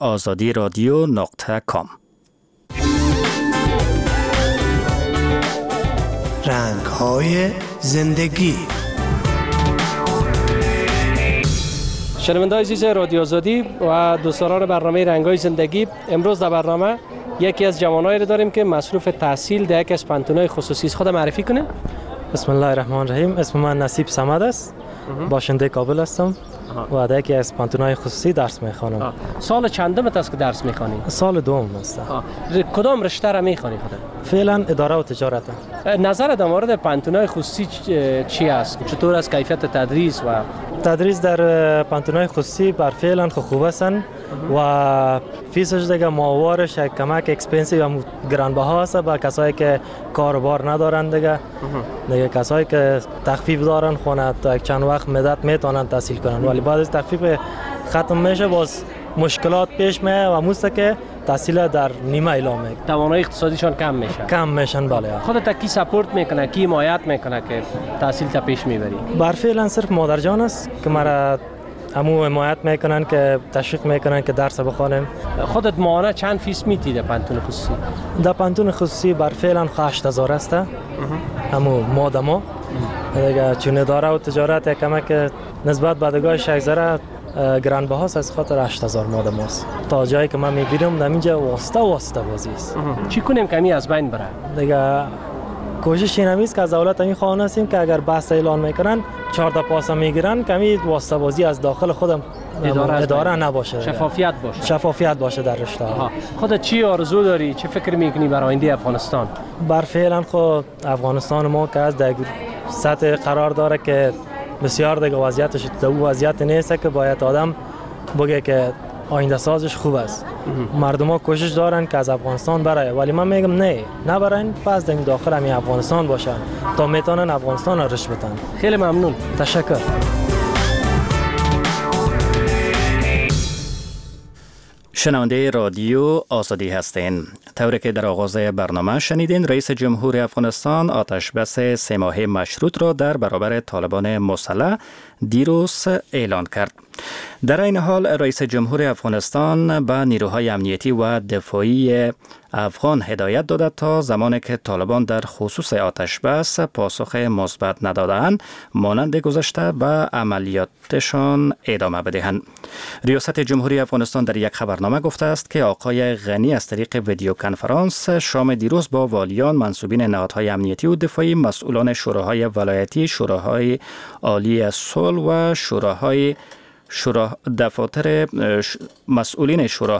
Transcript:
azadi.radio.com. رنگ‌های زندگی. شنونده‌های عزیز رادیو آزادی و دوستداران برنامه رنگ‌های زندگی، امروز در برنامه یکی از جوانایی رو داریم که مصروف تحصیل در یکی از پانتون‌های خصوصی است. خود معرفی کنه. بسم الله الرحمن الرحیم. اسم من نصیب صمد است. باشنده کابل هستم و در یکی از پانتون‌های خصوصی درس می‌خوانم. سال چندمت است که درس می‌خوانی؟ سال دوم است. کدام رشته را می‌خوانی خودت؟ فعلا اداره و تجارت. نظرت در مورد پانتون‌های خصوصی چی است؟ چطور است کیفیت تدریس و تدریس در پانتون‌های خصوصی بر فعلا خوب هستند و فیسش دیگه ماوارش کمک اکسپنسیو و گرانبها است با کسایی که کاروبار ندارند دیگه کسایی که تخفیف دارن خونه تا یک چند وقت مدت میتونن تحصیل کنن، ولی بعد از تخفیف ختم میشه باز مشکلات پیش میاد و موست که تحصیل در نیمه اعلام میکنه. توانایی اقتصادیشان کم میشن. بله. خودت کی سپورت میکنه، کی حمایت میکنه که تحصیل تا پیش میبری؟ بر فعلا صرف مادر جان است که مرا همو حمایت میکنن که تشویق میکنن که درس بخوانم. خودت ماهانه چند فیس میتی در پانتون خصوصی؟ در پانتون خصوصی بر فعلا 8000 است. همو مادما دیگه چون اداره و تجارت کمک نسبت به دگاه شگذره گرانبهاست، از خاطر 8000 مادم است. تا جایی که من میبینم در اینجا واسطه بازی است. چی کنیم کمی از بین بره؟ دیگه کوشش این همیست که از دولت همین خواهان هستیم که اگر بحث اعلان میکنن 14 پاسه میگیرن کمی واسطه بازی از داخل خودم اداره نباشه، شفافیت باشه در رشته. خودت چی آرزو داری، چه فکر میکنی برای آینده افغانستان؟ بر فعلا خود افغانستان ما که از در سطح قرار داره که بسیار دیگه وضعیتش دو وضعیت نیست که باید آدم بگه که آینده سازش خوب است. مردم ها کوشش دارن که از افغانستان برای، ولی من میگم نه برن، پس در داخل همین افغانستان باشن تا میتونن افغانستان را رشد بدن. خیلی ممنون. تشکر. شنونده رادیو آزادی هستین. طوری که در آغاز برنامه شنیدین، رئیس جمهور افغانستان آتش بس 3 ماهه مشروط را در برابر طالبان مسلح دیروز اعلان کرد. در این حال رئیس جمهور افغانستان به نیروهای امنیتی و دفاعی افغان هدایت داده تا زمانی که طالبان در خصوص آتش بس پاسخ مثبت ندادند مانند گذشته به عملیاتشان ادامه بدهند. ریاست جمهوری افغانستان در یک خبرنامه گفته است که آقای غنی از طریق ویدیو کنفرانس شام دیروز با والیان، منصوبین نهادهای امنیتی و دفاعی، مسئولان شوراهای ولایتی، شوراهای عالی صلح و دفاتر مسئولین شورا